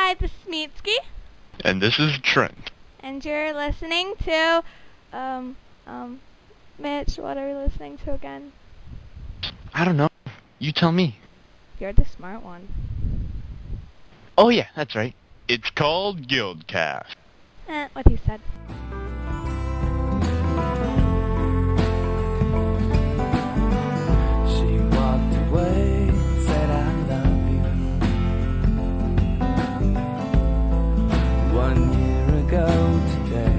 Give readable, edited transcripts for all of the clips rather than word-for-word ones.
Hi, this is Mitski. And this is Trent. And you're listening to, Mitch, what are we listening to again? I don't know. You tell me. You're the smart one. Oh yeah, that's right. It's called Guildcast. What he said. She walked away, said I love you. 1 year ago today.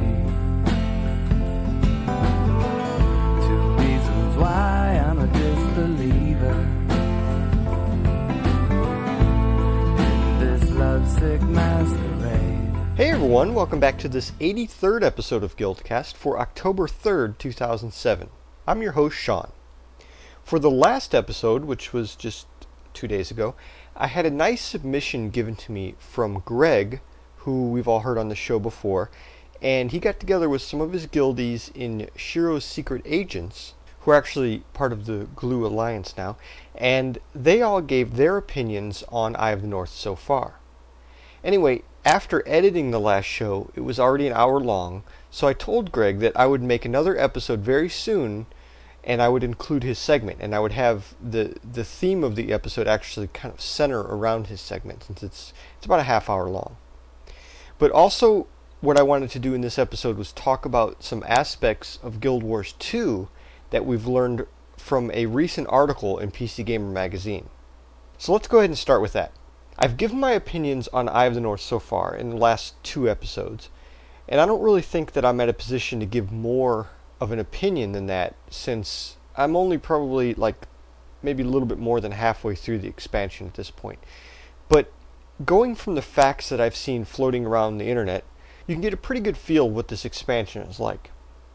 2 reasons why I'm a disbeliever in this lovesick masquerade. Hey everyone, welcome back to this 83rd episode of Guildcast for October 3rd, 2007. I'm your host, Sean. For the last episode, which was just 2 days ago, I had a nice submission given to me from Greg, who we've all heard on the show before, and he got together with some of his guildies in Shiro's Secret Agents, who are actually part of the Glue Alliance now, and they all gave their opinions on Eye of the North so far. Anyway, after editing the last show, it was already an hour long, so I told Greg that I would make another episode very soon, and I would include his segment, and I would have the theme of the episode actually kind of center around his segment, since it's about a half hour long. But also, what I wanted to do in this episode was talk about some aspects of Guild Wars 2 that we've learned from a recent article in PC Gamer magazine. So let's go ahead and start with that. I've given my opinions on Eye of the North so far in the last 2 episodes, and I don't really think that I'm at a position to give more of an opinion than that, since I'm only probably maybe a little bit more than halfway through the expansion at this point. But going from the facts that I've seen floating around the internet, you can get a pretty good feel of what this expansion is like.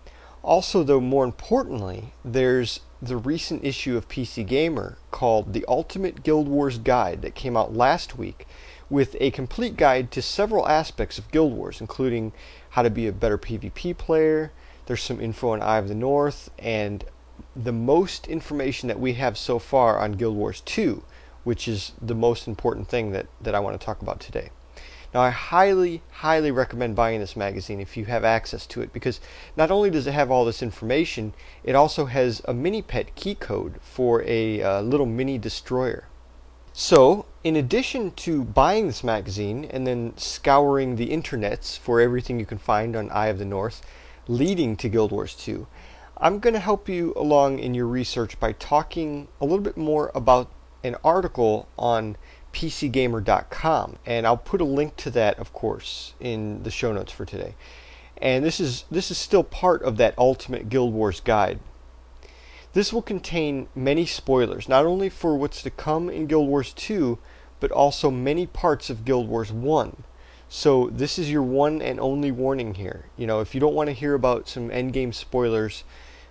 Also, though, more importantly, there's the recent issue of PC Gamer called The Ultimate Guild Wars Guide that came out last week with a complete guide to several aspects of Guild Wars, including how to be a better PvP player. There's some info on Eye of the North, and the most information that we have so far on Guild Wars 2, which is the most important thing that I want to talk about today. Now, I highly, highly recommend buying this magazine if you have access to it, because not only does it have all this information, it also has a mini-pet key code for a little mini destroyer. So, in addition to buying this magazine and then scouring the internets for everything you can find on Eye of the North leading to Guild Wars 2, I'm going to help you along in your research by talking a little bit more about an article on PCGamer.com, and I'll put a link to that, of course, in the show notes for today. And this is still part of that Ultimate Guild Wars Guide. This will contain many spoilers, not only for what's to come in Guild Wars 2, but also many parts of Guild Wars 1. So this is your one and only warning here. You know, if you don't want to hear about some endgame spoilers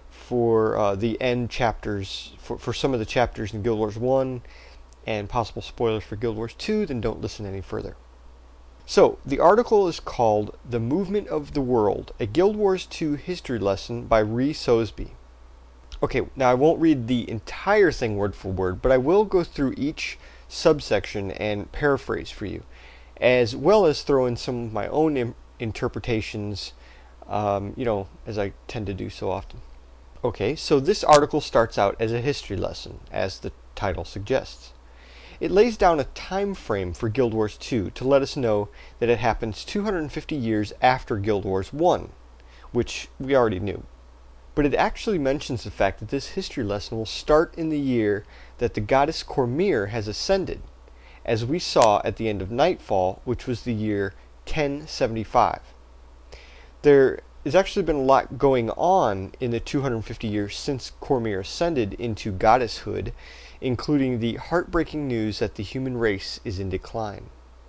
for the end chapters, for some of the chapters in Guild Wars 1, and possible spoilers for Guild Wars 2, then don't listen any further. So, the article is called The Movement of the World, a Guild Wars 2 history lesson by Ree Soesbe. Okay, now I won't read the entire thing word for word, but I will go through each subsection and paraphrase for you, as well as throw in some of my own interpretations, as I tend to do so often. Okay, so this article starts out as a history lesson, as the title suggests. It lays down a time frame for Guild Wars 2 to let us know that it happens 250 years after Guild Wars 1, which we already knew. But it actually mentions the fact that this history lesson will start in the year that the goddess Cormyr has ascended, as we saw at the end of Nightfall, which was the year 1075. There has actually been a lot going on in the 250 years since Cormyr ascended into goddesshood, including the heartbreaking news that the human race is in decline.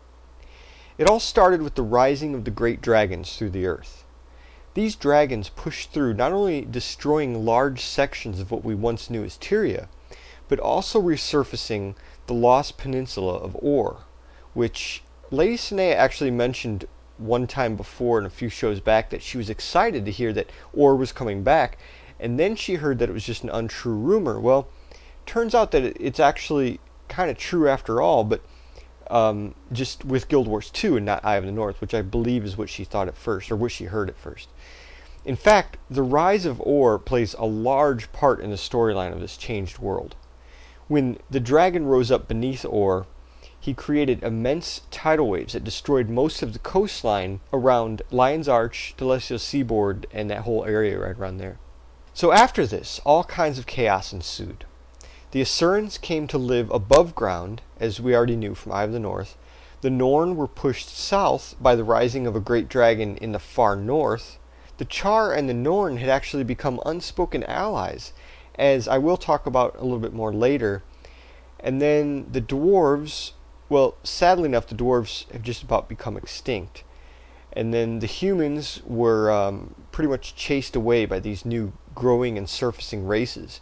It all started with the rising of the great dragons through the earth. These dragons pushed through, not only destroying large sections of what we once knew as Tyria, but also resurfacing the lost peninsula of Or, which Lady Sinea actually mentioned one time before in a few shows back that she was excited to hear that Or was coming back, and then she heard that it was just an untrue rumor. Well, turns out that it's actually kind of true after all, but just with Guild Wars 2 and not Eye of the North, which I believe is what she thought at first, or what she heard at first. In fact, the rise of Orr plays a large part in the storyline of this changed world. When the dragon rose up beneath Orr, he created immense tidal waves that destroyed most of the coastline around Lion's Arch, Delesio Seaboard, and that whole area right around there. So after this, all kinds of chaos ensued. The Asurans came to live above ground, as we already knew from Eye of the North. The Norn were pushed south by the rising of a great dragon in the far north. The Char and the Norn had actually become unspoken allies, as I will talk about a little bit more later. And then the dwarves, well, sadly enough, the dwarves have just about become extinct. And then the humans were pretty much chased away by these new growing and surfacing races.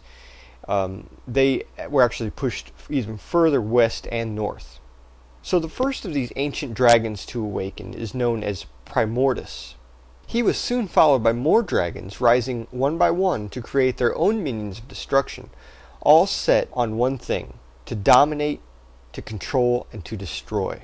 They were actually pushed even further west and north. So the first of these ancient dragons to awaken is known as Primordus. He was soon followed by more dragons, rising one by one to create their own minions of destruction, all set on one thing: to dominate, to control, and to destroy.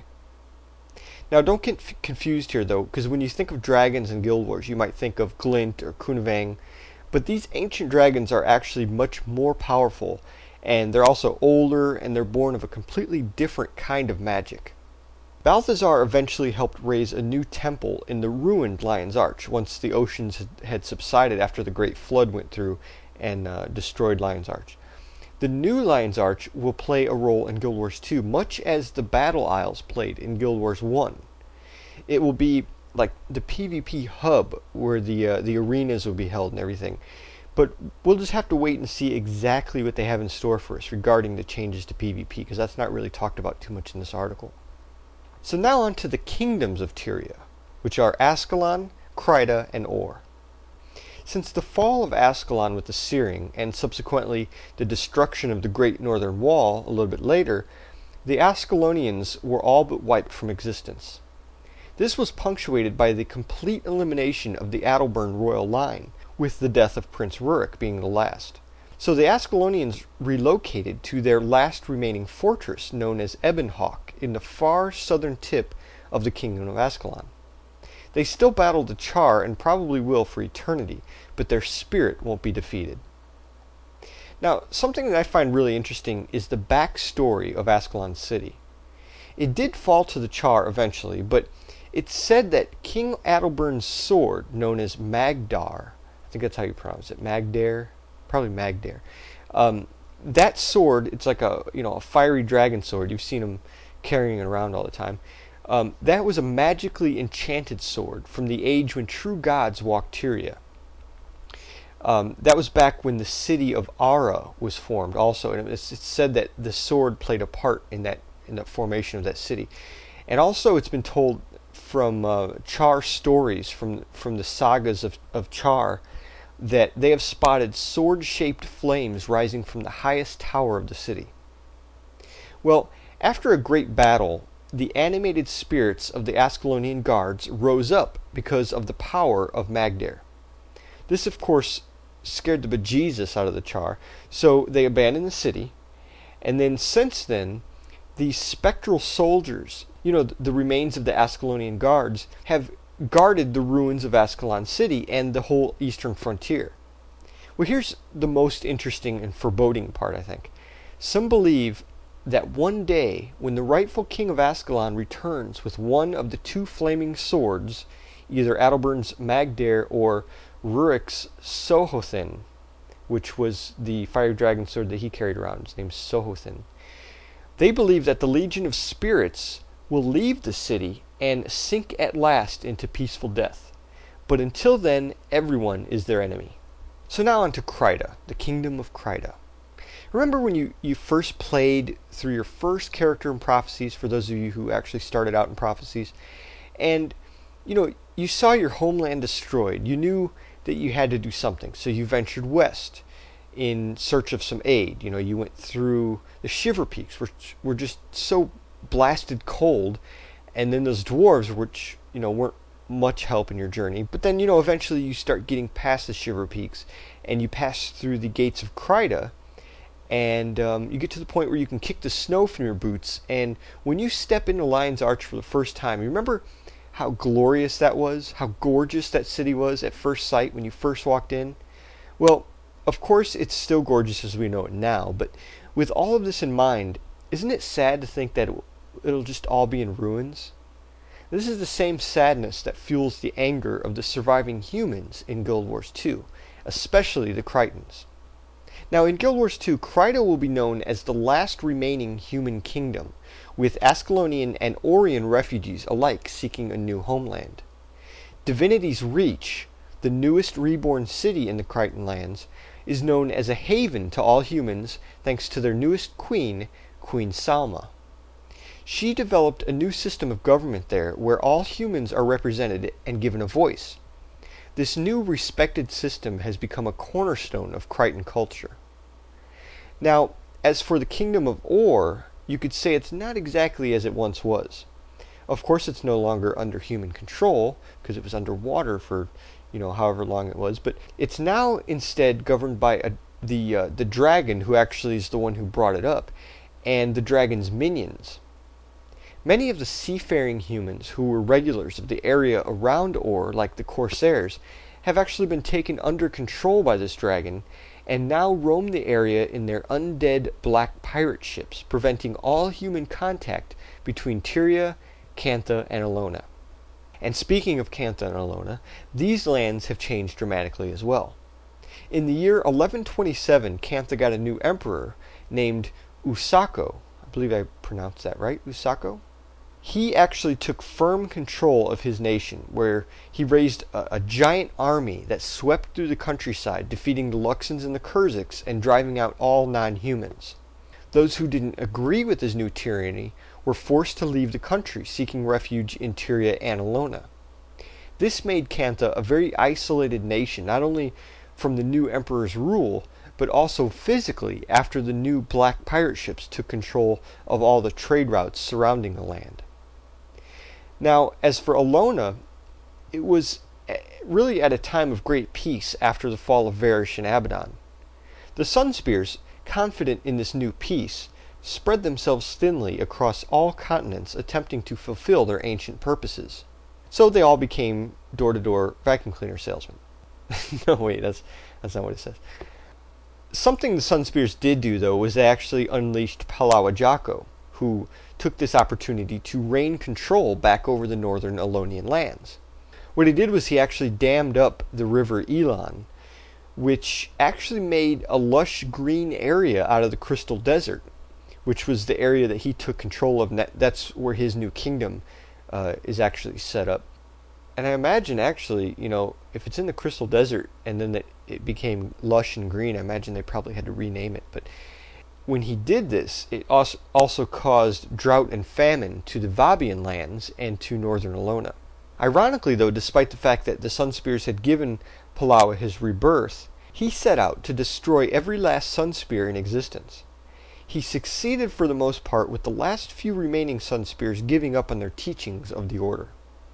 Now don't get confused here though, because when you think of dragons in Guild Wars, you might think of Glint or Kunavang, but these ancient dragons are actually much more powerful, and they're also older, and they're born of a completely different kind of magic. Balthazar eventually helped raise a new temple in the ruined Lion's Arch once the oceans had subsided after the Great Flood went through and destroyed Lion's Arch. The new Lion's Arch will play a role in Guild Wars 2, much as the Battle Isles played in Guild Wars 1. It will be like the PvP hub where the arenas will be held and everything. But we'll just have to wait and see exactly what they have in store for us regarding the changes to PvP, because that's not really talked about too much in this article. So now on to the kingdoms of Tyria, which are Ascalon, Kryta, and Orr. Since the fall of Ascalon with the Searing, and subsequently the destruction of the Great Northern Wall a little bit later, the Ascalonians were all but wiped from existence. This was punctuated by the complete elimination of the Adalbern royal line, with the death of Prince Rurik being the last. So the Ascalonians relocated to their last remaining fortress known as Ebonhawk in the far southern tip of the Kingdom of Ascalon. They still battle the Char and probably will for eternity, but their spirit won't be defeated. Now, something that I find really interesting is the backstory of Ascalon City. It did fall to the Char eventually, but it's said that King Adalbern's sword, known as Magdar, I think that's how you pronounce it, Magdar, probably Magdar. That sword, it's like a fiery dragon sword. You've seen them carrying it around all the time. That was a magically enchanted sword from the age when true gods walked Tyria. That was back when the city of Ara was formed also, and it's said that the sword played a part in the formation of that city. And also it's been told from Char stories, from the sagas of Char, that they have spotted sword-shaped flames rising from the highest tower of the city. Well, after a great battle, the animated spirits of the Ascalonian guards rose up because of the power of Magdar. This, of course, scared the bejesus out of the Char, so they abandoned the city, and then since then, these spectral soldiers, the remains of the Ascalonian guards, have guarded the ruins of Ascalon City and the whole eastern frontier. Well, here's the most interesting and foreboding part, I think. Some believe that one day, when the rightful king of Ascalon returns with one of the two flaming swords, either Adalbern's Magdar or Rurik's Sohothin, which was the fire dragon sword that he carried around, his name's Sohothin, they believe that the Legion of Spirits will leave the city and sink at last into peaceful death. But until then, everyone is their enemy. So now on to Kryta, the Kingdom of Kryta. Remember when you first played through your first character in Prophecies, for those of you who actually started out in Prophecies, and you saw your homeland destroyed. You knew that you had to do something, so you ventured west in search of some aid. You went through the Shiver Peaks, which were just so blasted cold, and then those dwarves, which weren't much help in your journey. But then eventually you start getting past the Shiver Peaks, and you pass through the gates of Kryta, and you get to the point where you can kick the snow from your boots. And when you step into Lion's Arch for the first time, you remember how glorious that was, how gorgeous that city was at first sight when you first walked in? Well, of course it's still gorgeous as we know it now, but with all of this in mind, isn't it sad to think that it'll just all be in ruins? This is the same sadness that fuels the anger of the surviving humans in Guild Wars 2, especially the Critons. Now in Guild Wars 2, Crito will be known as the last remaining human kingdom, with Ascalonian and Orion refugees alike seeking a new homeland. Divinity's Reach, the newest reborn city in the Crichton lands, is known as a haven to all humans thanks to their newest queen, Queen Salma. She developed a new system of government there where all humans are represented and given a voice. This new respected system has become a cornerstone of Crichton culture. Now, as for the Kingdom of Or, you could say it's not exactly as it once was. Of course, it's no longer under human control, because it was underwater for, however long it was, but it's now instead governed by the dragon, who actually is the one who brought it up, and the dragon's minions. Many of the seafaring humans who were regulars of the area around Or, like the Corsairs, have actually been taken under control by this dragon, and now roam the area in their undead black pirate ships, preventing all human contact between Tyria, Cantha, and Alona. And speaking of Cantha and Alona, these lands have changed dramatically as well. In the year 1127, Cantha got a new emperor named Usako. I believe I pronounced that right, Usako? He actually took firm control of his nation, where he raised a giant army that swept through the countryside, defeating the Luxons and the Kurziks and driving out all non-humans. Those who didn't agree with his new tyranny were forced to leave the country, seeking refuge in Tyria and Alona. This made Cantha a very isolated nation, not only from the new emperor's rule, but also physically after the new black pirate ships took control of all the trade routes surrounding the land. Now, as for Alona, it was really at a time of great peace after the fall of Varish and Abaddon. The Sunspears, confident in this new peace, spread themselves thinly across all continents, attempting to fulfill their ancient purposes. So they all became door-to-door vacuum cleaner salesmen. No, wait, that's not what it says. Something the Sunspears did do, though, was they actually unleashed Palawa Jako, who took this opportunity to reign control back over the northern Alonian lands. What he did was he actually dammed up the river Elan, which actually made a lush green area out of the Crystal Desert, which was the area that he took control of. That's where his new kingdom is actually set up. And I imagine, actually, if it's in the Crystal Desert and then it became lush and green, I imagine they probably had to rename it. But when he did this, it also caused drought and famine to the Vabian lands and to northern Alona. Ironically, though, despite the fact that the Sunspears had given Palawa his rebirth, he set out to destroy every last Sunspear in existence. He succeeded for the most part, with the last few remaining Sunspears giving up on their teachings of the Order.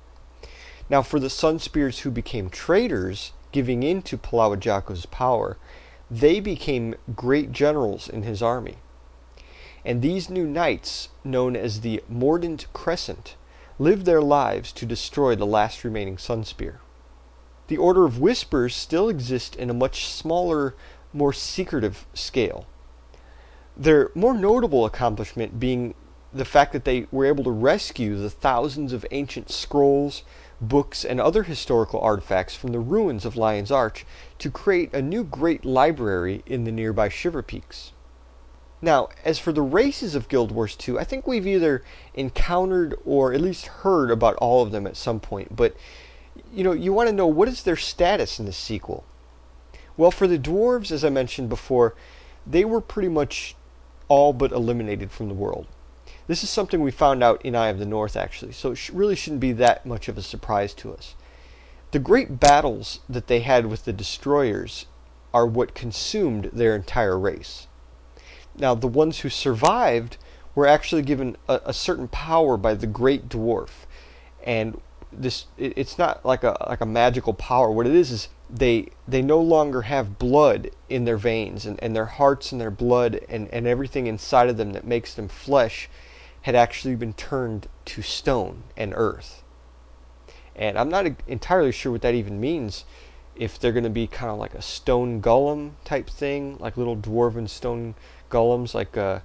Now, for the Sunspears who became traitors, giving in to Palawa Jako's power, they became great generals in his army. And these new knights, known as the Mordant Crescent, lived their lives to destroy the last remaining Sunspear. The Order of Whispers still exists in a much smaller, more secretive scale. Their more notable accomplishment being the fact that they were able to rescue the thousands of ancient scrolls, books, and other historical artifacts from the ruins of Lion's Arch to create a new great library in the nearby Shiver Peaks. Now, as for the races of Guild Wars 2, I think we've either encountered or at least heard about all of them at some point, but you want to know, what is their status in this sequel? Well, for the dwarves, as I mentioned before, they were pretty much all but eliminated from the world. This is something we found out in Eye of the North, actually, so it really shouldn't be that much of a surprise to us. The great battles that they had with the destroyers are what consumed their entire race. Now, the ones who survived were actually given a certain power by the Great Dwarf, and it's not like a magical power. What it is they no longer have blood in their veins, and their hearts and their blood and everything inside of them that makes them flesh had actually been turned to stone and earth. And I'm not entirely sure what that even means, if they're going to be kind of like a stone golem type thing, like little dwarven stone golems, like a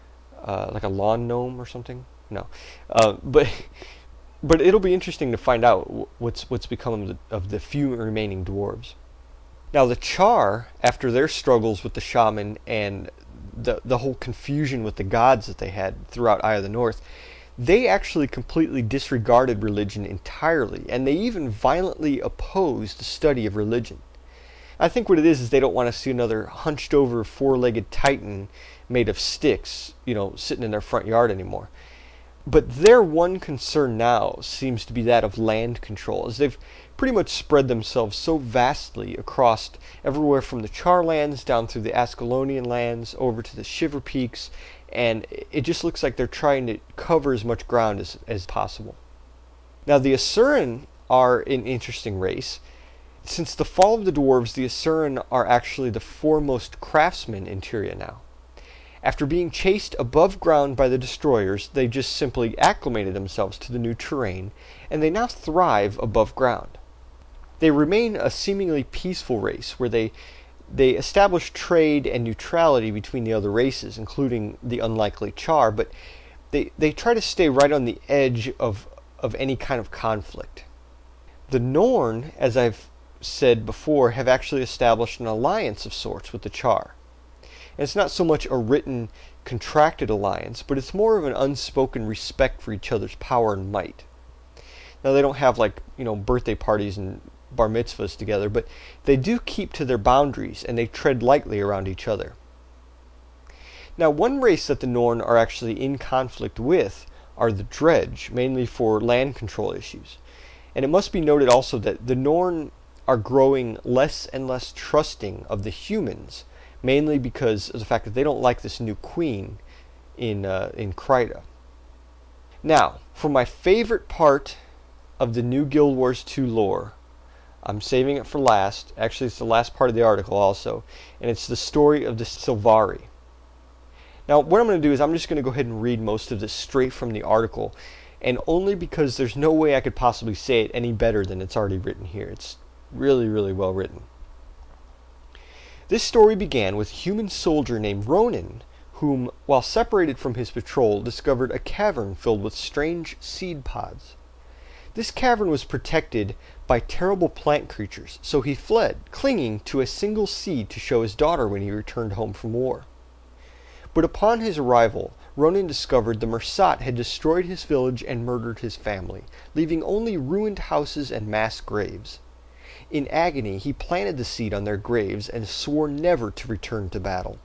lawn gnome or something. No, but it'll be interesting to find out what's become of the few remaining dwarves. Now the Char, after their struggles with the shaman and the whole confusion with the gods that they had throughout Eye of the North, they actually completely disregarded religion entirely, and they even violently opposed the study of religion. I think what it is they don't want to see another hunched over four-legged titan made of sticks, sitting in their front yard anymore. But their one concern now seems to be that of land control, as they've pretty much spread themselves so vastly across everywhere from the Char lands down through the Ascalonian lands over to the Shiver Peaks, and it just looks like they're trying to cover as much ground as possible. Now the Asuran are an interesting race. Since the fall of the dwarves, the Asuran are actually the foremost craftsmen in Tyria now. After being chased above ground by the destroyers, they just simply acclimated themselves to the new terrain, and they now thrive above ground. They remain a seemingly peaceful race, where they establish trade and neutrality between the other races, including the unlikely Char, but they try to stay right on the edge of any kind of conflict. The Norn, as I've said before, have actually established an alliance of sorts with the Char. And it's not so much a written, contracted alliance, but it's more of an unspoken respect for each other's power and might. Now they don't have birthday parties and bar mitzvahs together, but they do keep to their boundaries, and they tread lightly around each other. Now one race that the Norn are actually in conflict with are the Dredge, mainly for land control issues. And it must be noted also that the Norn are growing less and less trusting of the humans, mainly because of the fact that they don't like this new queen in Kryta. Now, for my favorite part of the new Guild Wars 2 lore, I'm saving it for last. Actually, it's the last part of the article also, and it's the story of the Sylvari. Now, what I'm going to do is I'm just going to go ahead and read most of this straight from the article, and only because there's no way I could possibly say it any better than it's already written here. It's really, really well written. This story began with a human soldier named Ronan, whom, while separated from his patrol, discovered a cavern filled with strange seed pods. This cavern was protected by terrible plant creatures, so he fled, clinging to a single seed to show his daughter when he returned home from war. But upon his arrival, Ronan discovered the Mersat had destroyed his village and murdered his family, leaving only ruined houses and mass graves. In agony, he planted the seed on their graves and swore never to return to battle.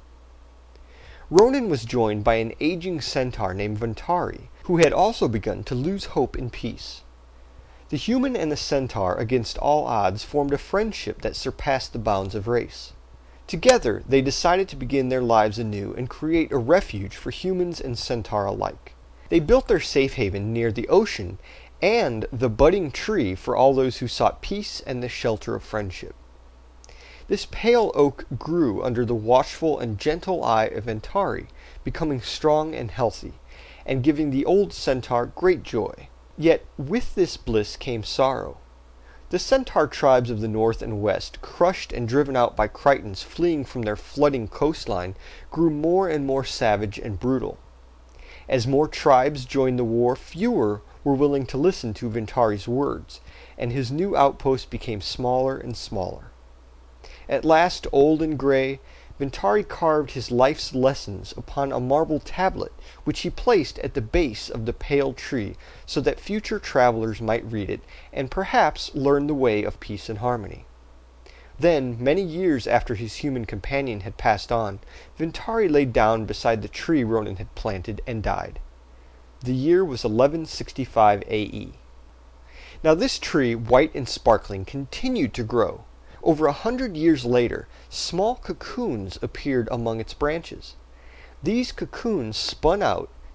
Ronan was joined by an aging centaur named Vantari, who had also begun to lose hope in peace. The human and the centaur, against all odds, formed a friendship that surpassed the bounds of race. Together, they decided to begin their lives anew and create a refuge for humans and centaur alike. They built their safe haven near the ocean and the budding tree for all those who sought peace and the shelter of friendship. This pale oak grew under the watchful and gentle eye of Vantari, becoming strong and healthy, and giving the old centaur great joy. Yet with this bliss came sorrow. The centaur tribes of the north and west, crushed and driven out by Cretans fleeing from their flooding coastline, grew more and more savage and brutal. As more tribes joined the war, fewer were willing to listen to Vantari's words, and his new outpost became smaller and smaller. At last, old and gray, Vantari carved his life's lessons upon a marble tablet, which he placed at the base of the pale tree so that future travelers might read it and perhaps learn the way of peace and harmony. Then, many years after his human companion had passed on, Vantari lay down beside the tree Ronan had planted and died. The year was 1165 AE. Now this tree, white and sparkling, continued to grow. Over 100 years later, small cocoons appeared among its branches. These cocoons spun out,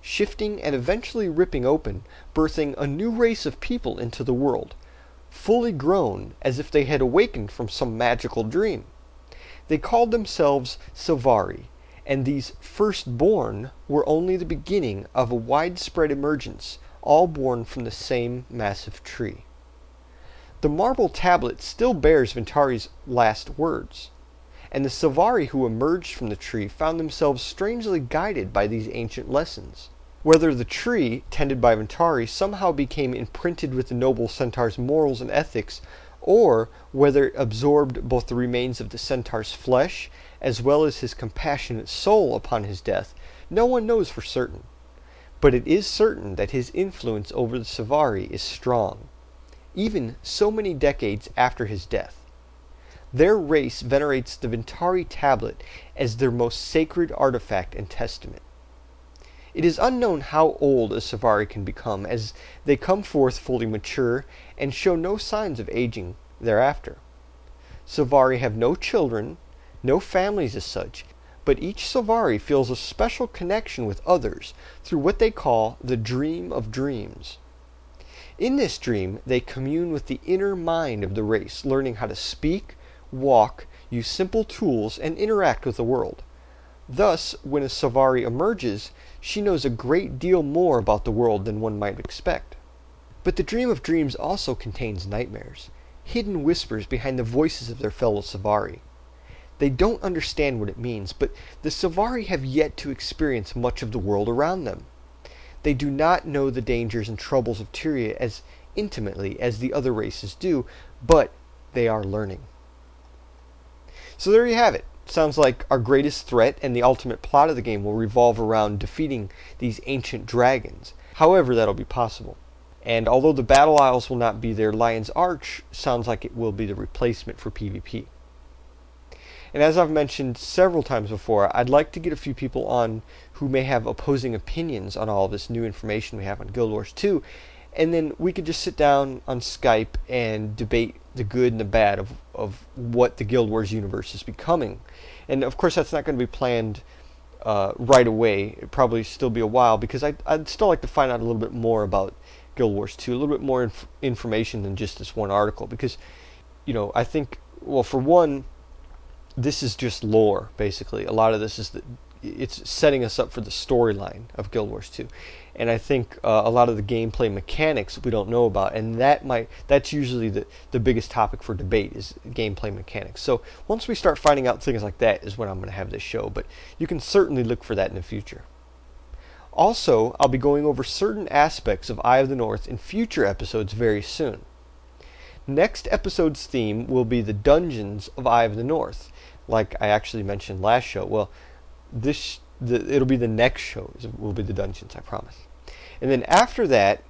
shifting and eventually ripping open, birthing a new race of people into the world, fully grown as if they had awakened from some magical dream. They called themselves Silvari, and these firstborn were only the beginning of a widespread emergence, all born from the same massive tree. The marble tablet still bears Ventari's last words, and the Silvari who emerged from the tree found themselves strangely guided by these ancient lessons. Whether the tree, tended by Ventari, somehow became imprinted with the noble centaur's morals and ethics, or whether it absorbed both the remains of the centaur's flesh as well as his compassionate soul upon his death, no one knows for certain. But it is certain that his influence over the Silvari is strong, even so many decades after his death. Their race venerates the Ventari tablet as their most sacred artifact and testament. It is unknown how old a Silvari can become, as they come forth fully mature and show no signs of aging thereafter. Silvari have no children, no families as such, but each Silvari feels a special connection with others through what they call the Dream of Dreams. In this dream, they commune with the inner mind of the race, learning how to speak, walk, use simple tools, and interact with the world. Thus, when a Silvari emerges, she knows a great deal more about the world than one might expect. But the Dream of Dreams also contains nightmares, hidden whispers behind the voices of their fellow Silvari. They don't understand what it means, but the Silvari have yet to experience much of the world around them. They do not know the dangers and troubles of Tyria as intimately as the other races do, but they are learning. So there you have it. Sounds like our greatest threat and the ultimate plot of the game will revolve around defeating these ancient dragons, however that'll be possible. And although the Battle Isles will not be there, Lion's Arch sounds like it will be the replacement for PvP. And as I've mentioned several times before, I'd like to get a few people on who may have opposing opinions on all this new information we have on Guild Wars 2, and then we could just sit down on Skype and debate the good and the bad of what the Guild Wars universe is becoming. And of course that's not going to be planned right away. It'll probably still be a while, because I'd still like to find out a little bit more about Guild Wars 2, a little bit more information than just this one article, because, I think, well, for one, this is just lore, basically. A lot of this is it's setting us up for the storyline of Guild Wars 2. And I think a lot of the gameplay mechanics we don't know about, and that's usually the biggest topic for debate, is gameplay mechanics. So once we start finding out things like that is when I'm going to have this show, but you can certainly look for that in the future. Also, I'll be going over certain aspects of Eye of the North in future episodes very soon. Next episode's theme will be the dungeons of Eye of the North, like I actually mentioned last show. Well, it'll be the next show will be the dungeons, I promise. And then after that,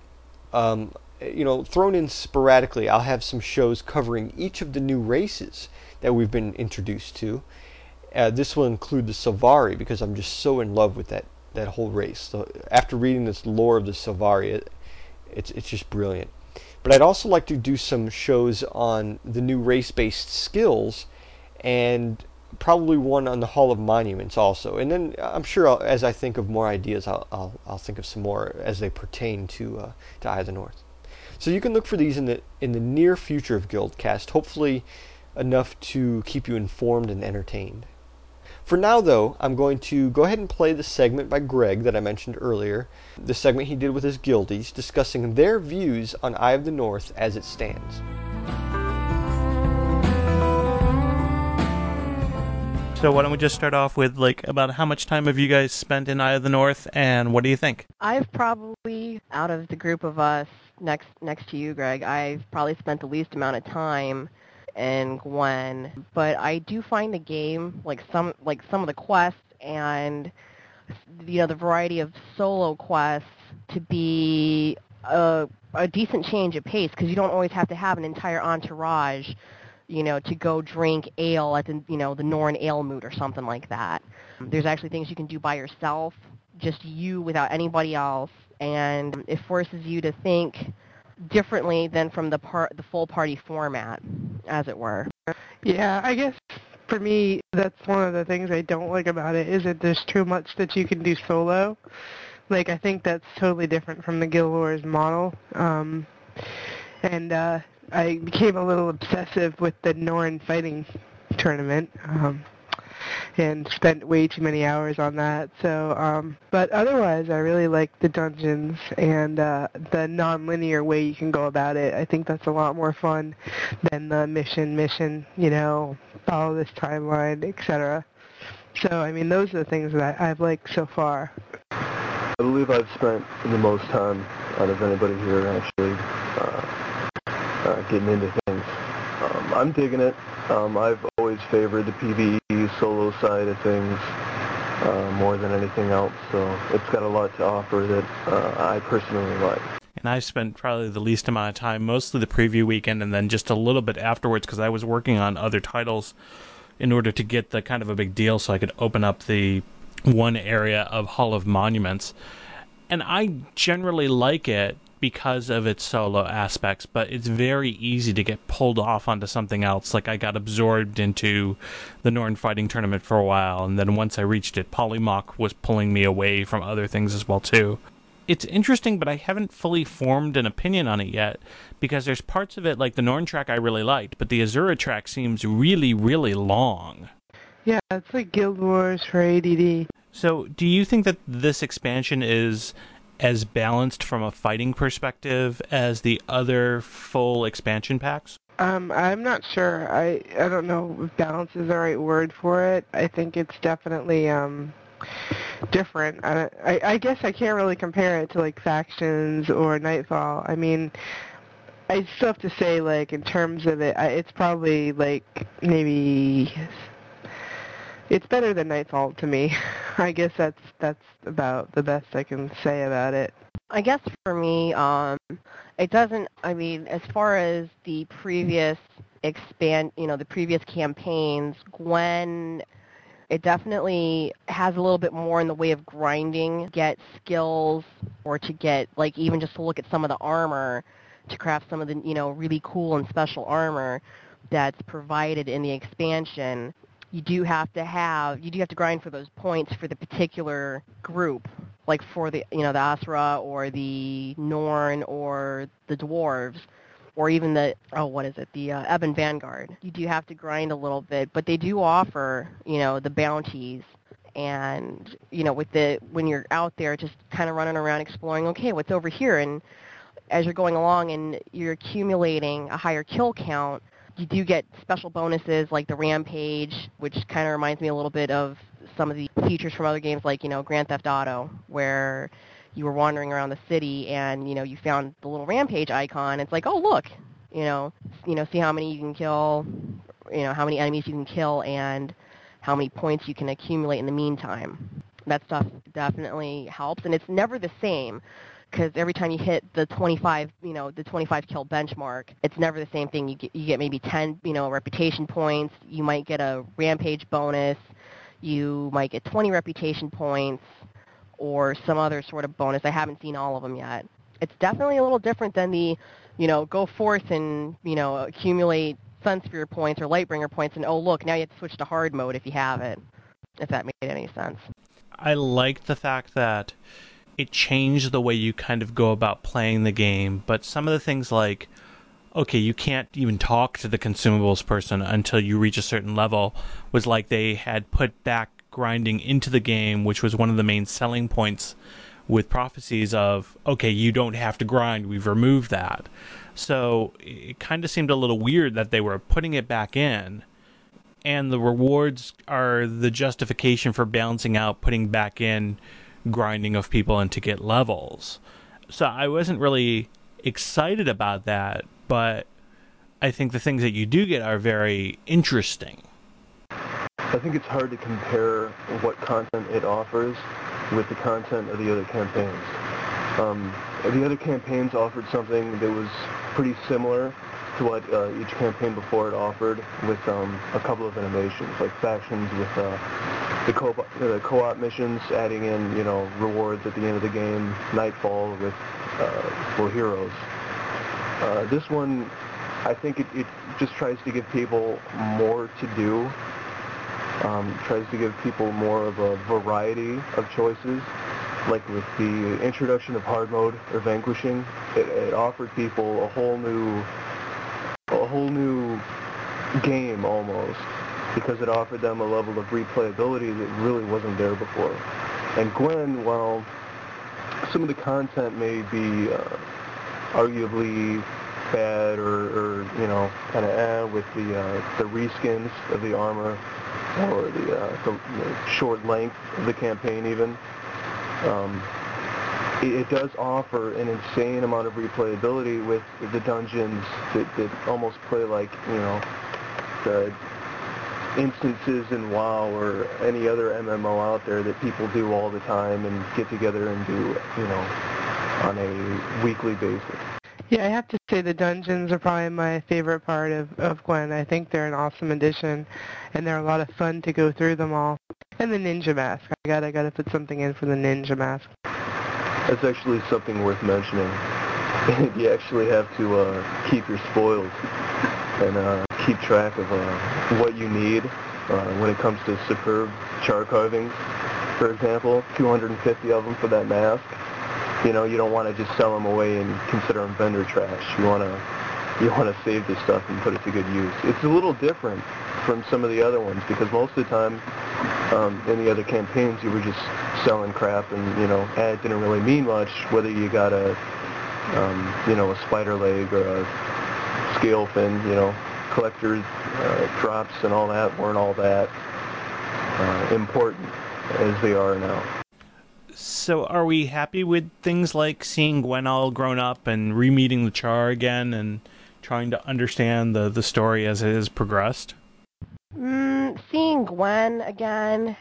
thrown in sporadically, I'll have some shows covering each of the new races that we've been introduced to. This will include the Silvari, because I'm just so in love with that whole race. So after reading this lore of the Silvari, it's just brilliant. But I'd also like to do some shows on the new race-based skills, and probably one on the Hall of Monuments also. And then I'm sure as I think of more ideas, I'll think of some more as they pertain to Eye of the North. So you can look for these in the near future of Guildcast, hopefully enough to keep you informed and entertained. For now, though, I'm going to go ahead and play the segment by Greg that I mentioned earlier, the segment he did with his guildies, discussing their views on Eye of the North as it stands. So why don't we just start off with, about how much time have you guys spent in Eye of the North, and what do you think? I've probably, out of the group of us next to you, Greg, I've probably spent the least amount of time in Gwen, but I do find the game, some of the quests and the variety of solo quests, to be a decent change of pace, because you don't always have to have an entire entourage, to go drink ale at the Norn Ale Moot or something like that. There's actually things you can do by yourself, just you without anybody else, and it forces you to think differently than from the full party format, as it were. Yeah, I guess for me, that's one of the things I don't like about it, is that there's too much that you can do solo. Like, I think that's totally different from the Guild Wars model. I became a little obsessive with the Norn fighting tournament. And spent way too many hours on that. So, but otherwise, I really like the dungeons and the non-linear way you can go about it. I think that's a lot more fun than the mission, follow this timeline, etc. So, I mean, those are the things that I've liked so far. I believe I've spent the most time out of anybody here actually getting into things. I'm digging it. I've always favored the PvE solo side of things more than anything else, so it's got a lot to offer that I personally like. And I spent probably the least amount of time, mostly the preview weekend, and then just a little bit afterwards because I was working on other titles in order to get the kind of a big deal so I could open up the one area of Hall of Monuments. And I generally like it because of its solo aspects, but it's very easy to get pulled off onto something else. Like, I got absorbed into the Norn fighting tournament for a while, and then once I reached it, Polymach was pulling me away from other things as well, too. It's interesting, but I haven't fully formed an opinion on it yet, because there's parts of it, like the Norn track I really liked, but the Azura track seems really, really long. Yeah, it's like Guild Wars for ADD. So, do you think that this expansion is as balanced from a fighting perspective as the other full expansion packs? I'm not sure. I don't know if balance is the right word for it. I think it's definitely different. I guess I can't really compare it to like Factions or Nightfall. I mean, I still have to say, like, in terms of it, it's probably like maybe it's better than Nightfall to me. I guess that's about the best I can say about it. I guess for me, it doesn't, I mean, as far as the previous the previous campaigns, Gwen, it definitely has a little bit more in the way of grinding, get skills, or to get, like, even just to look at some of the armor, to craft some of the, really cool and special armor that's provided in the expansion. You do have to grind for those points for the particular group, like for the, the Asura or the Norn or the Dwarves, or even the Ebon Vanguard. You do have to grind a little bit, but they do offer, the bounties. And, when you're out there just kind of running around exploring, okay, what's over here? And as you're going along and you're accumulating a higher kill count, you do get special bonuses like the Rampage, which kind of reminds me a little bit of some of the features from other games like, Grand Theft Auto, where you were wandering around the city and, you found the little Rampage icon. It's like, oh, look, see how many you can kill, how many enemies you can kill and how many points you can accumulate in the meantime. That stuff definitely helps, and it's never the same. Because every time you hit the 25 kill benchmark, it's never the same thing. You get maybe 10, reputation points. You might get a Rampage bonus. You might get 20 reputation points or some other sort of bonus. I haven't seen all of them yet. It's definitely a little different than the, go forth and, accumulate Sunsphere points or Lightbringer points and, oh, look, now you have to switch to hard mode if you have it, if that made any sense. I like the fact that it changed the way you kind of go about playing the game, but some of the things like, okay, you can't even talk to the consumables person until you reach a certain level, was like they had put back grinding into the game, which was one of the main selling points with Prophecies of, okay, you don't have to grind, we've removed that. So it kind of seemed a little weird that they were putting it back in, and the rewards are the justification for balancing out putting back in grinding of people and to get levels. So I wasn't really excited about that, but I think the things that you do get are very interesting. I think it's hard to compare what content it offers with the content of the other campaigns. The other campaigns offered something that was pretty similar to what each campaign before it offered, with a couple of innovations, like Factions with the co-op missions, adding in, rewards at the end of the game, Nightfall with for heroes. This one, I think it just tries to give people more to do, tries to give people more of a variety of choices, like with the introduction of hard mode or vanquishing, it offered people a whole new game almost, because it offered them a level of replayability that really wasn't there before. And Gwen, while some of the content may be arguably bad or kind of with the reskins of the armor or the short length of the campaign even, it does offer an insane amount of replayability with the dungeons that almost play like, the instances in WoW or any other MMO out there that people do all the time and get together and do, on a weekly basis. Yeah, I have to say the dungeons are probably my favorite part of Gwen. I think they're an awesome addition, and they're a lot of fun to go through them all. And the ninja mask. I gotta put something in for the ninja mask. That's actually something worth mentioning. You actually have to keep your spoils and keep track of what you need when it comes to superb char carvings. For example, 250 of them for that mask. You don't want to just sell them away and consider them vendor trash. You want to save this stuff and put it to good use. It's a little different from some of the other ones because most of the time in the other campaigns you were just selling crap and it didn't really mean much whether you got a spider leg or a scale fin. Collectors drops and all that weren't all that important as they are now. So are we happy with things like seeing Gwen all grown up and re-meeting the Char again and trying to understand the story as it has progressed? Seeing Gwen again,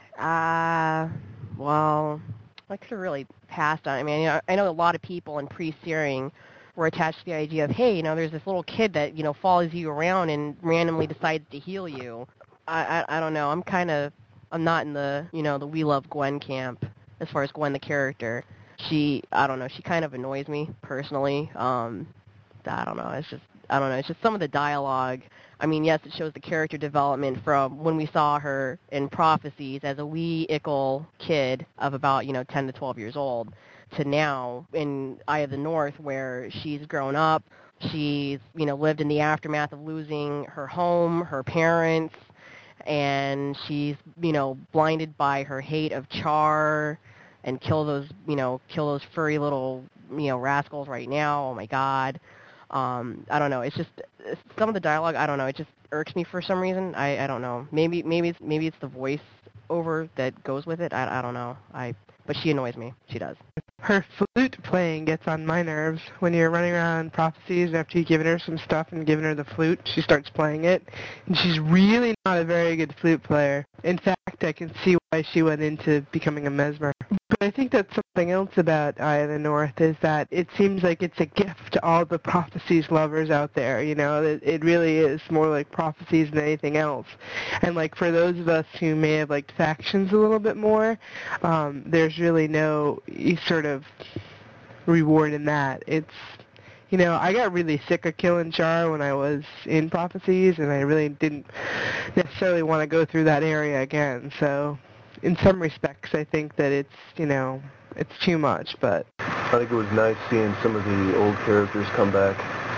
well, I could have really passed on. I mean, I know a lot of people in pre-searing were attached to the idea of, hey, there's this little kid that, follows you around and randomly decides to heal you. I don't know. I'm not in the, the We Love Gwen camp as far as Gwen the character. I don't know, she kind of annoys me personally. I don't know, it's just some of the dialogue. I mean, yes, it shows the character development from when we saw her in Prophecies as a wee ickle kid of about, 10 to 12 years old, to now in Eye of the North where she's grown up, she's, lived in the aftermath of losing her home, her parents, and she's, blinded by her hate of Char and kill those furry little, rascals right now. Oh my God. I don't know. It's just some of the dialogue. I don't know. It just irks me for some reason. I don't know. Maybe it's the voice over that goes with it. I don't know. But she annoys me. She does. Her flute playing gets on my nerves. When you're running around Prophecies after you've given her some stuff and given her the flute, she starts playing it. And she's really not a very good flute player. In fact, I can see why she went into becoming a mesmer. But I think that's something else about Eye of the North is that it seems like it's a gift to all the Prophecies lovers out there. It really is more like Prophecies than anything else. And like for those of us who may have liked factions a little bit more, there's really no sort of reward in that. It's, I got really sick of killing Char when I was in Prophecies, and I really didn't necessarily want to go through that area again. So in some respects, I think that it's, it's too much, but I think it was nice seeing some of the old characters come back.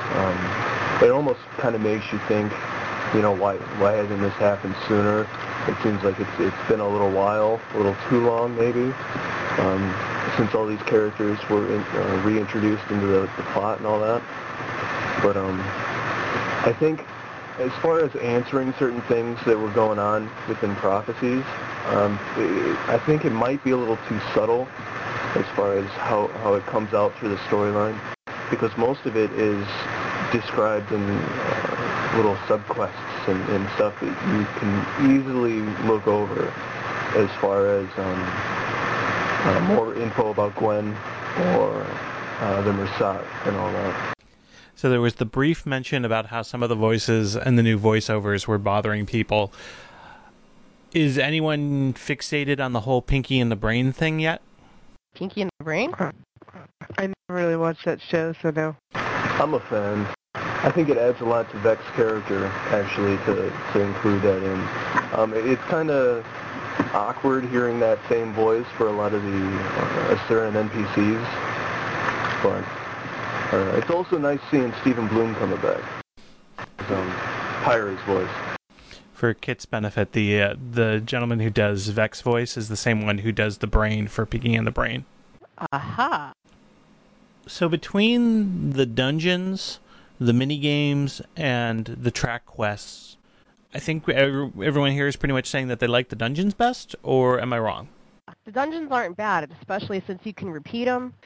It almost kind of makes you think, why hasn't this happened sooner? It seems like it's been a little while, a little too long maybe, since all these characters were reintroduced into the plot and all that. But I think as far as answering certain things that were going on within Prophecies, I think it might be a little too subtle as far as how it comes out through the storyline, because most of it is described in little subquests and stuff that you can easily look over as far as more info about Gwen or the Mersat and all that. So there was the brief mention about how some of the voices and the new voiceovers were bothering people. Is anyone fixated on the whole Pinky and the Brain thing yet? Pinky and the Brain? I never really watched that show, so no. I'm a fan. I think it adds a lot to Vex's character, actually, to include that in. It's kind of awkward hearing that same voice for a lot of the certain NPCs, but it's also nice seeing Stephen Bloom coming back. Pirate's voice. For Kit's benefit, the gentleman who does Vex voice is the same one who does the Brain for Peeking in the Brain. Aha! So between the dungeons, the mini games, and the track quests, I think everyone here is pretty much saying that they like the dungeons best, or am I wrong? The dungeons aren't bad, especially since you can repeat them.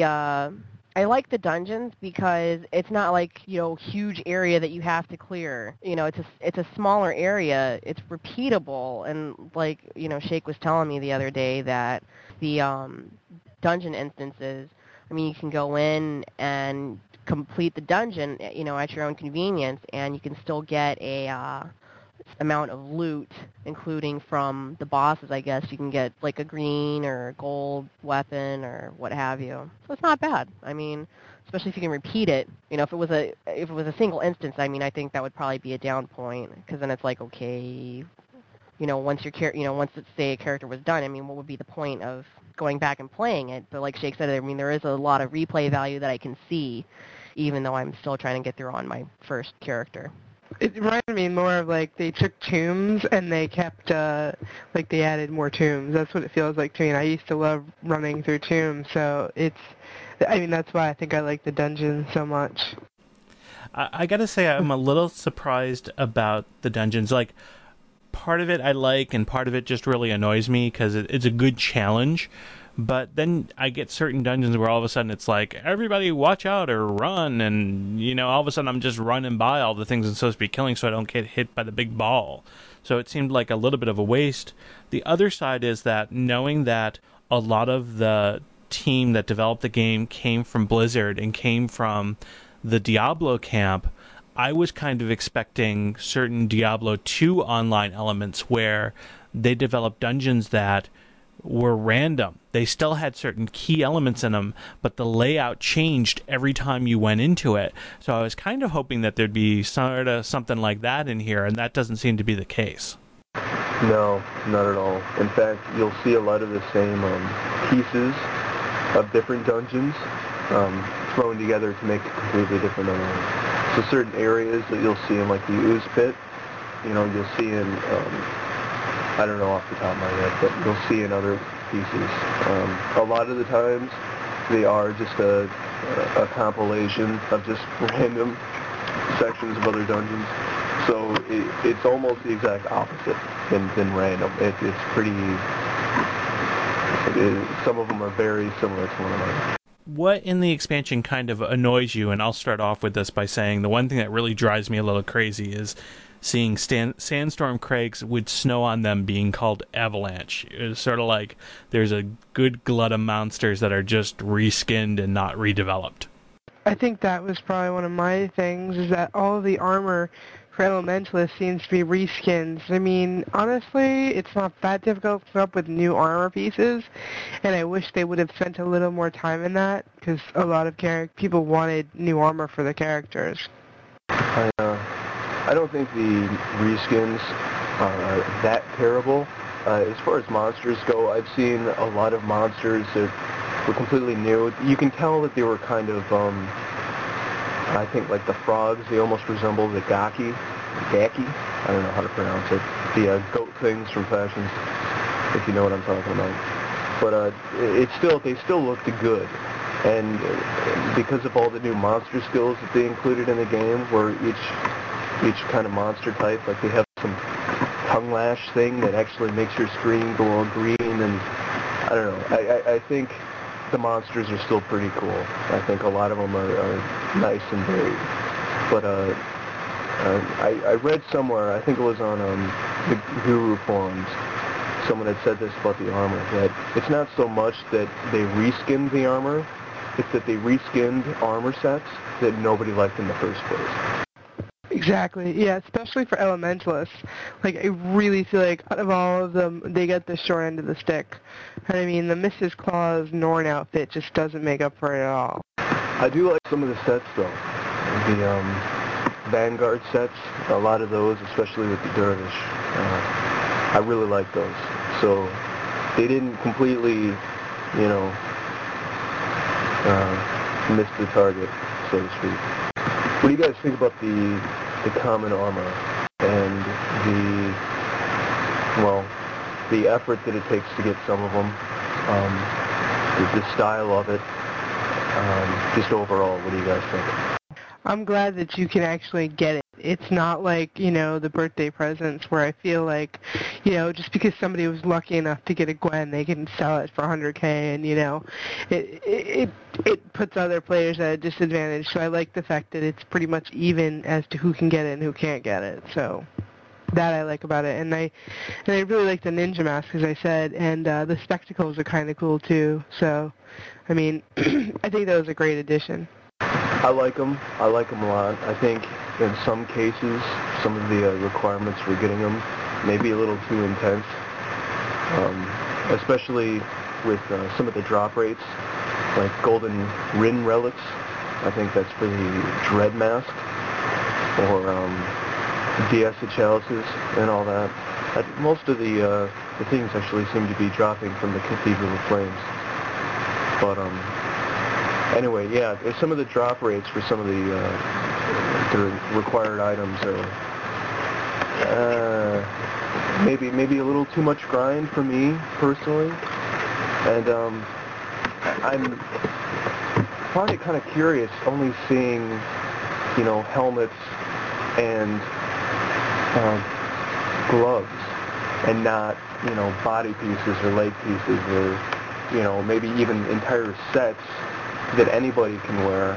I like the dungeons because it's not like, huge area that you have to clear. It's a smaller area. It's repeatable, and like, Shake was telling me the other day that the dungeon instances, you can go in and complete the dungeon, at your own convenience, and you can still get a amount of loot, including from the bosses, I guess. You can get like a green or gold weapon or what have you. So it's not bad. Especially if you can repeat it. If it was a single instance, I think that would probably be a down point, because then it's like, okay, once let's say a character was done, what would be the point of going back and playing it? But like Shake said, there is a lot of replay value that I can see, even though I'm still trying to get through on my first character. It reminded me more of like they took tombs and they kept, they added more tombs. That's what it feels like to me, and I used to love running through tombs, so that's why I think I like the dungeon so much. I gotta say, I'm a little surprised about the dungeons. Like, part of it I like, and part of it just really annoys me, because it's a good challenge. But then I get certain dungeons where all of a sudden it's like, everybody watch out or run, and, all of a sudden I'm just running by all the things I'm supposed to be killing so I don't get hit by the big ball. So it seemed like a little bit of a waste. The other side is that knowing that a lot of the team that developed the game came from Blizzard and came from the Diablo camp, I was kind of expecting certain Diablo 2 online elements where they developed dungeons that were random. They still had certain key elements in them, but the layout changed every time you went into it. So I was kind of hoping that there'd be sort of something like that in here, and that doesn't seem to be the case. No, not at all. In fact, you'll see a lot of the same pieces of different dungeons thrown together to make a completely different so certain areas that you'll see in like the ooze pit, you'll see in I don't know off the top of my head, but you'll see in other pieces. A lot of the times they are just a compilation of just random sections of other dungeons. So it's almost the exact opposite than random. It's pretty... some of them are very similar to one another. What in the expansion kind of annoys you, and I'll start off with this by saying the one thing that really drives me a little crazy is seeing Sandstorm Crags with snow on them being called Avalanche. It's sort of like there's a good glut of monsters that are just reskinned and not redeveloped. I think that was probably one of my things, is that all of the armor for Elementalists seems to be reskins. Honestly, it's not that difficult to come up with new armor pieces, and I wish they would have spent a little more time in that, because a lot of people wanted new armor for the characters. I don't think the reskins are that terrible. As far as monsters go, I've seen a lot of monsters that were completely new. You can tell that they were kind of, I think like the frogs, they almost resemble the Gaki, I don't know how to pronounce it, the goat things from Fashions, if you know what I'm talking about. But they still looked good. And because of all the new monster skills that they included in the game, where each kind of monster type, like they have some tongue lash thing that actually makes your screen go all green, and I don't know. I think the monsters are still pretty cool. I think a lot of them are nice and varied. But I read somewhere, I think it was on the Guru forums, someone had said this about the armor, that it's not so much that they reskinned the armor, it's that they reskinned armor sets that nobody liked in the first place. Exactly, yeah, especially for Elementalists. Like, I really feel like out of all of them, they get the short end of the stick. The Mrs. Claus Norn outfit just doesn't make up for it at all. I do like some of the sets, though. The Vanguard sets, a lot of those, especially with the Dervish. I really like those. So they didn't completely, miss the target, so to speak. What do you guys think about the common armor and the effort that it takes to get some of them, the style of it, just overall, what do you guys think? I'm glad that you can actually get it. It's not like, the birthday presents where I feel like, just because somebody was lucky enough to get a Gwen, they can sell it for $100K, and, it puts other players at a disadvantage. So I like the fact that it's pretty much even as to who can get it and who can't get it. So that I like about it. And I really like the ninja mask, as I said, and the spectacles are kind of cool, too. So, I mean, I think that was a great addition. I like them. I like them a lot. I think in some cases, some of the requirements for getting them may be a little too intense, especially with some of the drop rates, like Golden Rin relics. I think that's for the Dread mask, or DS of Chalices and all that. Most of the things actually seem to be dropping from the Cathedral of Flames. But anyway, yeah, some of the drop rates for some of the required items are maybe a little too much grind for me personally, and I'm find it kind of curious only seeing helmets and gloves and not body pieces or leg pieces or maybe even entire sets that anybody can wear.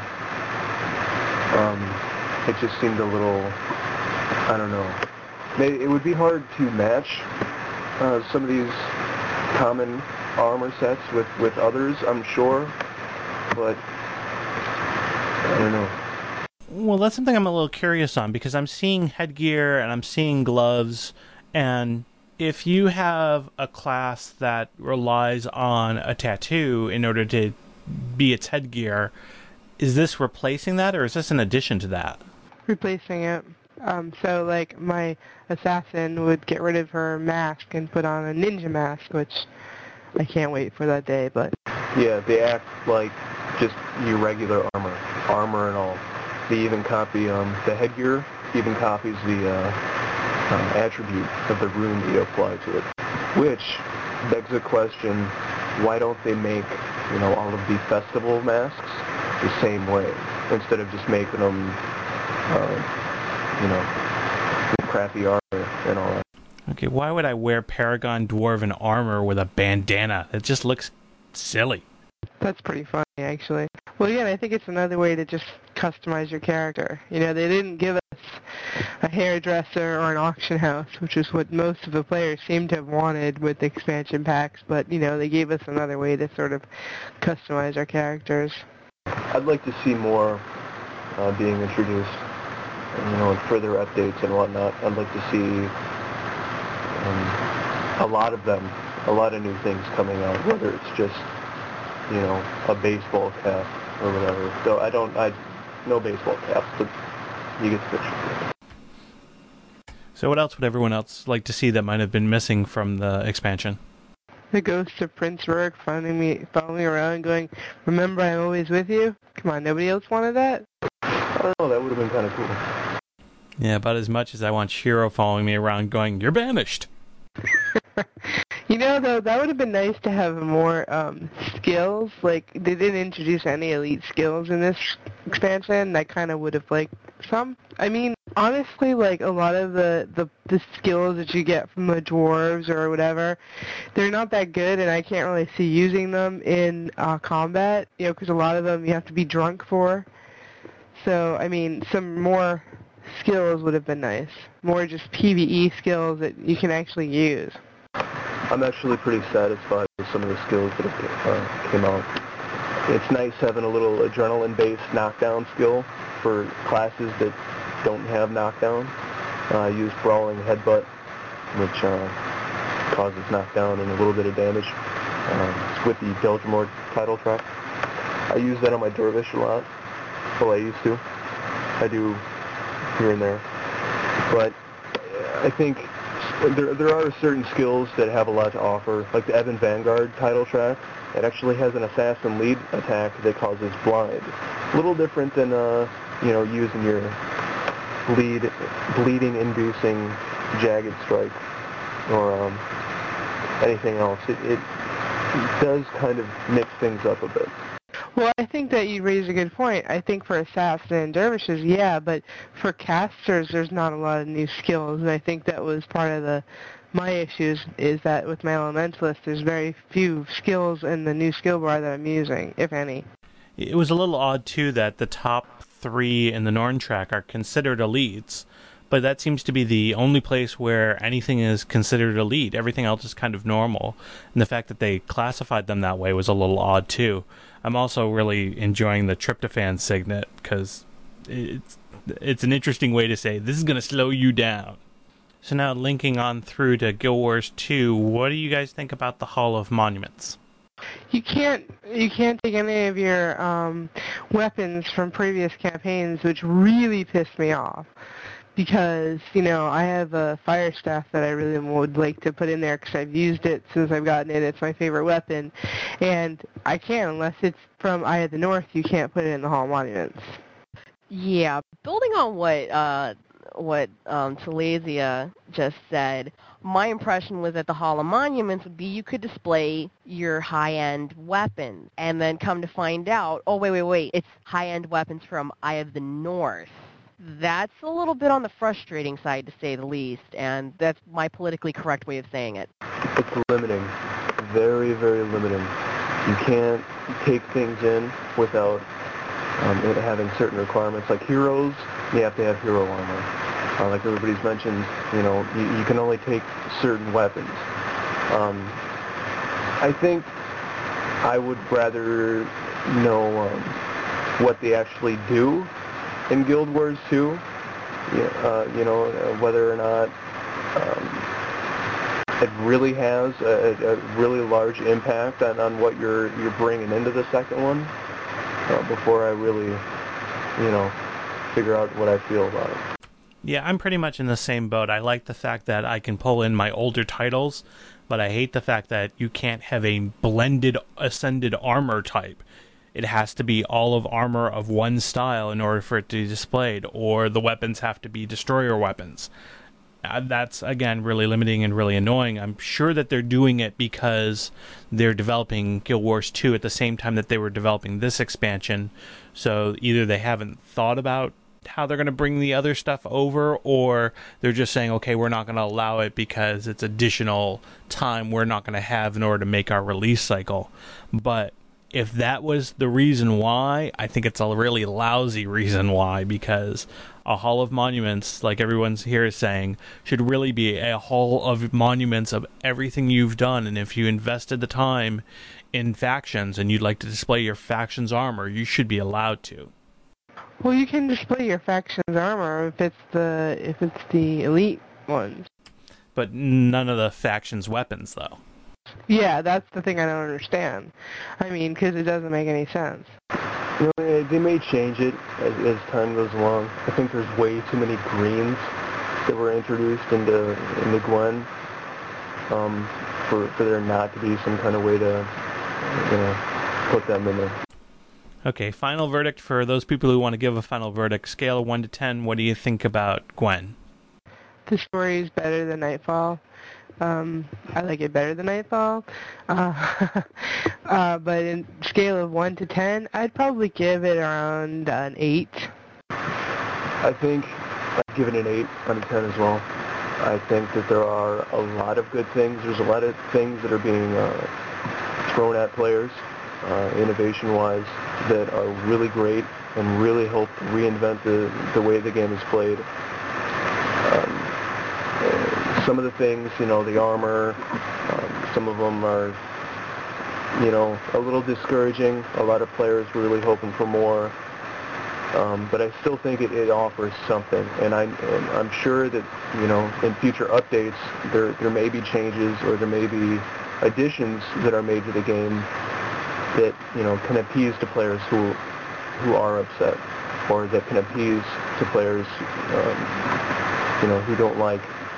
It just seemed a little, I don't know. It would be hard to match some of these common armor sets with others, I'm sure, but I don't know. Well, that's something I'm a little curious on, because I'm seeing headgear and I'm seeing gloves, and if you have a class that relies on a tattoo in order to be its headgear, is this replacing that, or is this an addition to that? Replacing it. So, like, my assassin would get rid of her mask and put on a ninja mask, which I can't wait for that day, but... Yeah, they act like just your regular armor and all. They even copy the headgear, even copies the attribute of the rune that you apply to it. Which begs the question, why don't they make, all of the festival masks the same way, instead of just making them, crappy armor and all that. Okay, why would I wear Paragon Dwarven armor with a bandana? It just looks silly. That's pretty funny, actually. Well, again, I think it's another way to just customize your character. They didn't give us a hairdresser or an auction house, which is what most of the players seem to have wanted with the expansion packs, but, they gave us another way to sort of customize our characters. I'd like to see more being introduced, and further updates and whatnot. I'd like to see a lot of them, a lot of new things coming out, whether it's just, a baseball cap or whatever. So no baseball caps, but you get the picture. So what else would everyone else like to see that might have been missing from the expansion? The ghost of Prince Rourke following me around going, "Remember, I'm always with you"? Come on, nobody else wanted that? I don't know, that would have been kind of cool. Yeah, about as much as I want Shiro following me around going, "You're banished." Though, that would have been nice to have more skills. Like, they didn't introduce any elite skills in this expansion. I kind of would have liked some. I mean, honestly, like, a lot of the skills that you get from the dwarves or whatever, they're not that good, and I can't really see using them in combat, because a lot of them you have to be drunk for. So, I mean, some more skills would have been nice. More just PvE skills that you can actually use. I'm actually pretty satisfied with some of the skills that have came out. It's nice having a little adrenaline-based knockdown skill for classes that don't have knockdown. I use Brawling Headbutt, which causes knockdown and a little bit of damage. It's with the Deldrimor title track. I use that on my Dervish a lot. Well, I used to. I do here and there. But I think there are certain skills that have a lot to offer, like the Evan Vanguard title track. It actually has an assassin lead attack that causes blind. A little different than using your bleeding inducing jagged strike or anything else. It does kind of mix things up a bit. Well, I think that you raise a good point. I think for assassin and dervishes, yeah, but for casters, there's not a lot of new skills, and I think that was part of my issues is that with my elementalist, there's very few skills in the new skill bar that I'm using, if any. It was a little odd, too, that the top 3 in the Norn track are considered elites, but that seems to be the only place where anything is considered elite. Everything else is kind of normal, and the fact that they classified them that way was a little odd, too. I'm also really enjoying the tryptophan signet, because it's an interesting way to say, this is going to slow you down. So now linking on through to Guild Wars 2, what do you guys think about the Hall of Monuments? You can't take any of your weapons from previous campaigns, which really pissed me off. Because, I have a fire staff that I really would like to put in there because I've used it since I've gotten it. It's my favorite weapon. And I can't, unless it's from Eye of the North, you can't put it in the Hall of Monuments. Yeah, building on what Telesia just said, my impression was that the Hall of Monuments would be you could display your high-end weapons, and then come to find out, oh, wait, it's high-end weapons from Eye of the North. That's a little bit on the frustrating side, to say the least, and that's my politically correct way of saying it. It's limiting. Very, very limiting. You can't take things in without it having certain requirements. Like heroes, you have to have hero armor. Like everybody's mentioned, you can only take certain weapons. I think I would rather know what they actually do in Guild Wars 2, whether or not it really has a really large impact on what you're bringing into the second one before I really, figure out what I feel about it. Yeah, I'm pretty much in the same boat. I like the fact that I can pull in my older titles, but I hate the fact that you can't have a blended ascended armor type. It has to be all of armor of one style in order for it to be displayed, or the weapons have to be destroyer weapons. That's, again, really limiting and really annoying. I'm sure that they're doing it because they're developing Guild Wars 2 at the same time that they were developing this expansion, so either they haven't thought about how they're going to bring the other stuff over, or they're just saying, okay, we're not going to allow it because it's additional time we're not going to have in order to make our release cycle. But if that was the reason why, I think it's a really lousy reason why, because a Hall of Monuments, like everyone's here is saying, should really be a Hall of Monuments of everything you've done. And if you invested the time in factions and you'd like to display your faction's armor, you should be allowed to. Well, you can display your faction's armor if it's the elite ones. But none of the faction's weapons, though. Yeah, that's the thing I don't understand. I mean, because it doesn't make any sense. They may change it as time goes along. I think there's way too many greens that were introduced into Gwen for there not to be some kind of way to put them in there. Okay, final verdict for those people who want to give a final verdict. Scale of 1 to 10, what do you think about Gwen? The story is better than Nightfall. I like it better than Nightfall. But in scale of 1 to 10, I'd probably give it around an 8. I think I'd give it an 8 out of 10 as well. I think that there are a lot of good things. There's a lot of things that are being thrown at players, innovation-wise, that are really great and really help reinvent the way the game is played. Some of the things, the armor, some of them are, a little discouraging. A lot of players were really hoping for more. But I still think it offers something. And I'm sure that, in future updates, there may be changes or there may be additions that are made to the game that, can appease to players who are upset, or that can appease to players, who don't like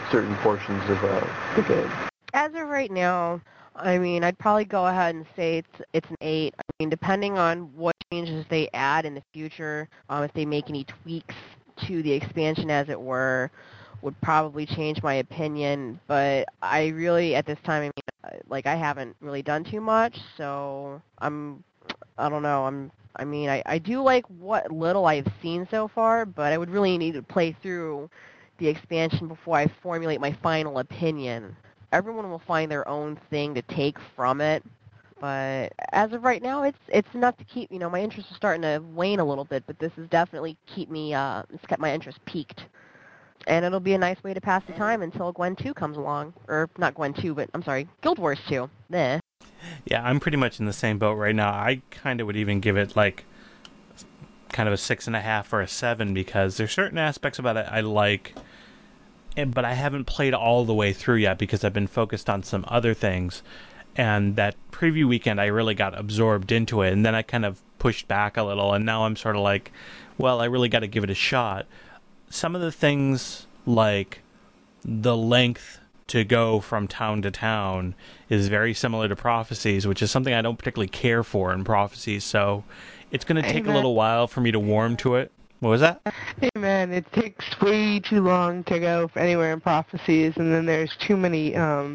certain portions of the game. As of right now, I mean, I'd probably go ahead and say it's an 8. I mean, depending on what changes they add in the future, if they make any tweaks to the expansion, as it were, would probably change my opinion. But I really, at this time, I mean, like, I haven't really done too much, so I don't know. I do like what little I've seen so far, but I would really need to play through the expansion before I formulate my final opinion. Everyone will find their own thing to take from it, but as of right now, it's enough to keep, my interest is starting to wane a little bit, but this has definitely it's kept my interest peaked. And it'll be a nice way to pass the time until Gwen 2 comes along. Or, not Gwen 2, but, I'm sorry, Guild Wars 2. Meh. Yeah, I'm pretty much in the same boat right now. I kind of would even give it, like, kind of a 6.5 or a 7, because there's certain aspects about it I like, but I haven't played all the way through yet because I've been focused on some other things. And that preview weekend, I really got absorbed into it, and then I kind of pushed back a little, and now I'm sort of like, well, I really got to give it a shot. Some of the things, like the length to go from town to town, is very similar to Prophecies, which is something I don't particularly care for in Prophecies, so it's going to take a little while for me to warm to it. What was that? Hey man, it takes way too long to go anywhere in Prophecies, and then there's too many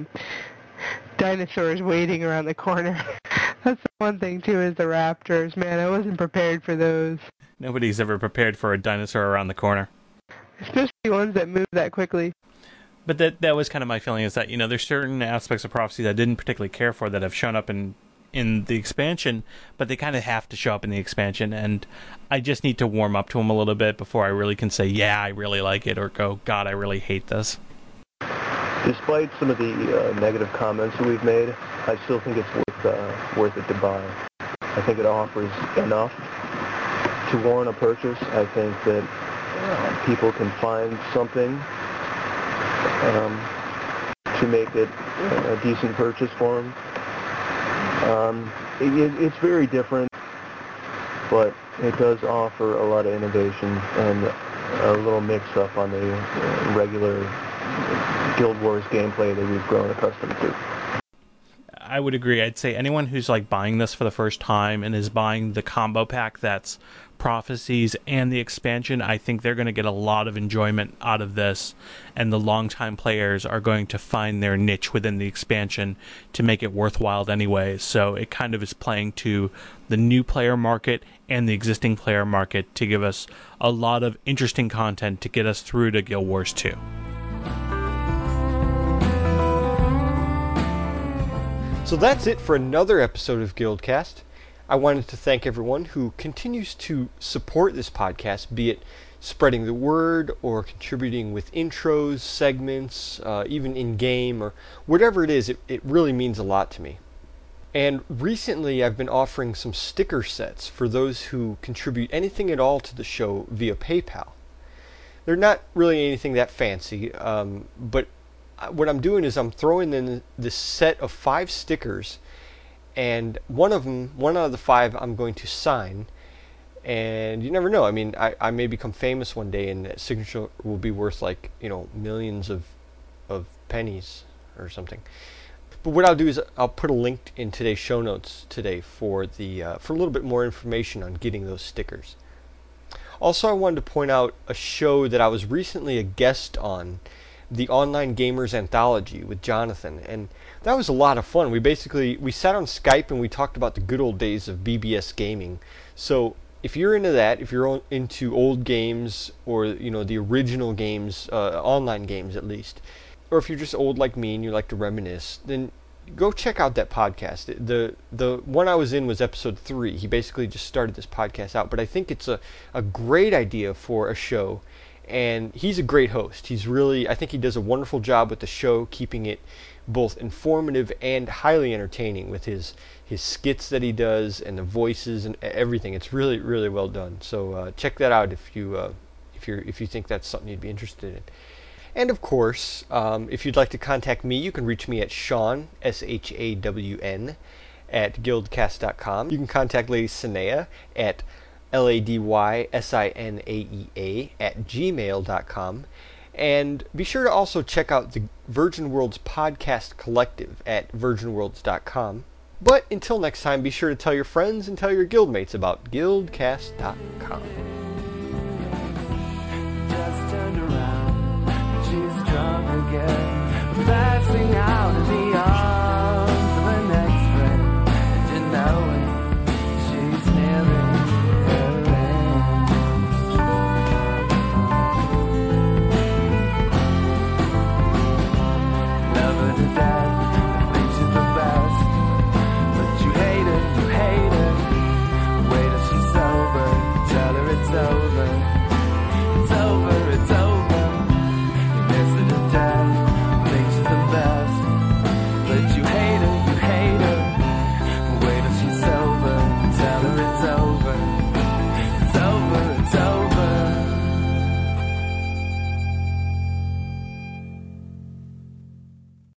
dinosaurs waiting around the corner. That's the one thing too, is the raptors. Man, I wasn't prepared for those. Nobody's ever prepared for a dinosaur around the corner. Especially ones that move that quickly. But that was kind of my feeling, is that, there's certain aspects of Prophecies I didn't particularly care for that have shown up in the expansion, but they kind of have to show up in the expansion, and I just need to warm up to them a little bit before I really can say, yeah, I really like it, or go, God, I really hate this. Despite some of the negative comments that we've made, I still think it's worth it to buy. I think it offers enough to warrant a purchase. I think that people can find something to make it a decent purchase for them. It's very different, but it does offer a lot of innovation and a little mix-up on the regular Guild Wars gameplay that we've grown accustomed to. I would agree. I'd say anyone who's like buying this for the first time and is buying the combo pack that's Prophecies and the expansion, I think they're going to get a lot of enjoyment out of this, and the longtime players are going to find their niche within the expansion to make it worthwhile anyway. So it kind of is playing to the new player market and the existing player market to give us a lot of interesting content to get us through to Guild Wars 2. So that's it for another episode of Guildcast. I wanted to thank everyone who continues to support this podcast, be it spreading the word or contributing with intros, segments, even in-game, or whatever it is. It really means a lot to me. And recently I've been offering some sticker sets for those who contribute anything at all to the show via PayPal. They're not really anything that fancy, but what I'm doing is I'm throwing in this set of 5 stickers, and one out of the 5 I'm going to sign, and you never know. I mean, I may become famous one day, and that signature will be worth like, millions of pennies or something. But what I'll do is I'll put a link in today's show notes today for a little bit more information on getting those stickers. Also, I wanted to point out a show that I was recently a guest on, the Online Gamers Anthology with Jonathan, and that was a lot of fun. We sat on Skype and we talked about the good old days of BBS gaming. So if you're into that, if you're into old games, or the original games, online games at least, or if you're just old like me and you like to reminisce, then go check out that podcast. The one I was in was episode 3. He basically just started this podcast out, but I think it's a great idea for a show. And he's a great host. I think he does a wonderful job with the show, keeping it both informative and highly entertaining with his skits that he does and the voices and everything. It's really, really well done. So check that out if you think that's something you'd be interested in. And of course, if you'd like to contact me, you can reach me at Shawn, SHAWN, at guildcast.com. You can contact Lady Sinea at LADYSINAEA at gmail.com. And be sure to also check out the Virgin Worlds Podcast Collective at virginworlds.com. But until next time, be sure to tell your friends and tell your guildmates about guildcast.com.